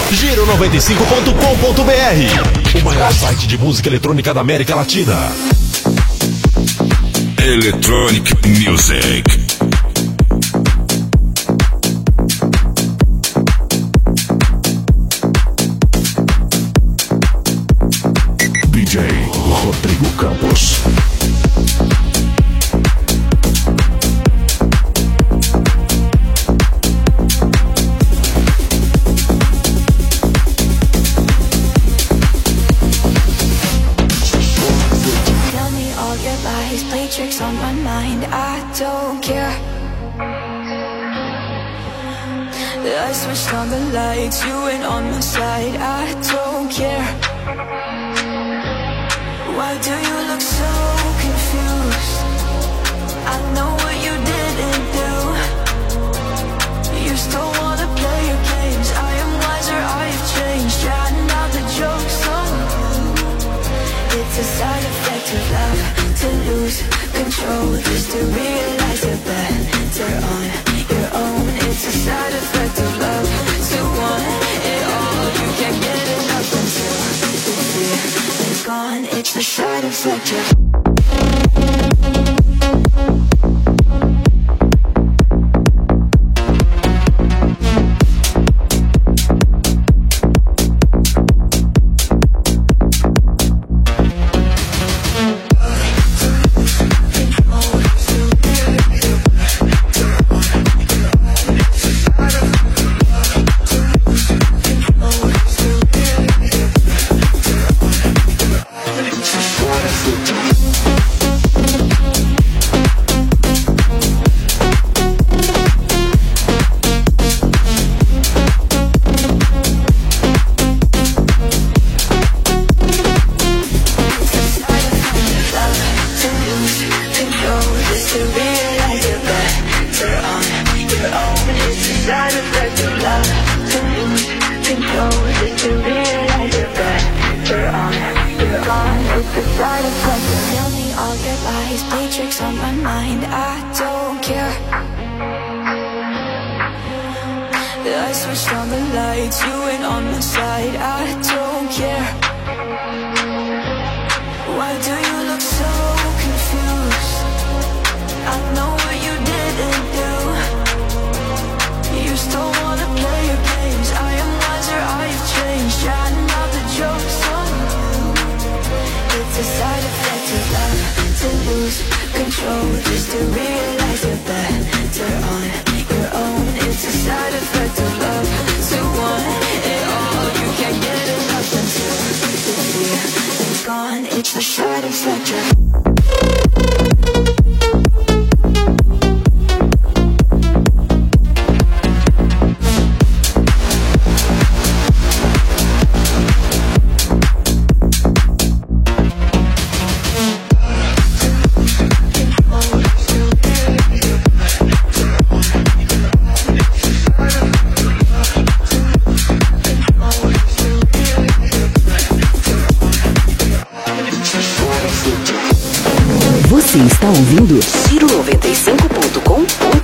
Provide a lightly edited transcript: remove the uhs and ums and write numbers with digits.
Giro95.com.br, o maior site de música eletrônica da América Latina. Electronic Music. DJ Rodrigo Campos. Tricks on my mind, I don't care. I switched on the lights, you ain't on my side, I don't care. Why do you look so confused? I know what you didn't do. You still wanna play your games, I am wiser, I've changed. Trying out the jokes on you. It's a side effect of love, to lose control, just to realize you're better on your own. It's a side effect of love, to want it all. You can't get enough until the fear is gone. It's a side effect of Você está ouvindo Giro95.com.br.